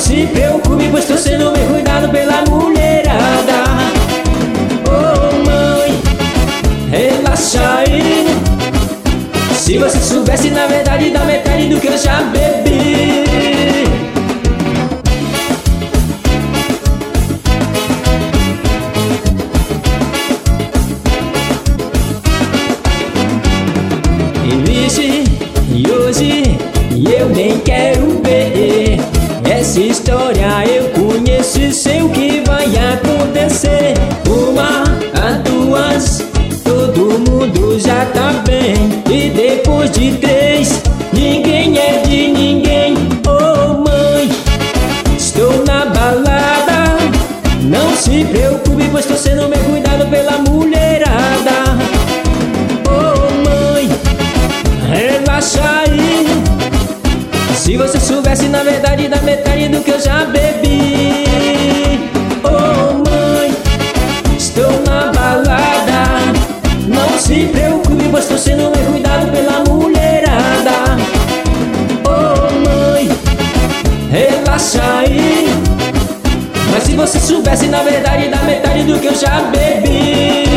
se preocupe, pois tô sendo bem cuidado pela mulherada. Oh mãe, relaxa aí. Se você soubesse na verdade da metade do que eu já bebi. E hoje eu nem quero ver essa história, eu conheço e sei o que vai acontecer. Uma, a duas, todo mundo já tá bem. E depois de três, ninguém é de ninguém. Oh mãe, estou na balada. Não se preocupe, pois tô sendo bem cuidado pela mulherada. Relaxa aí. Se você soubesse na verdade da metade do que eu já bebi. Oh mãe, estou na balada. Não se preocupe, pois estou sendo bem cuidado pela mulherada. Oh mãe, relaxa aí. Mas se você soubesse na verdade da metade do que eu já bebi.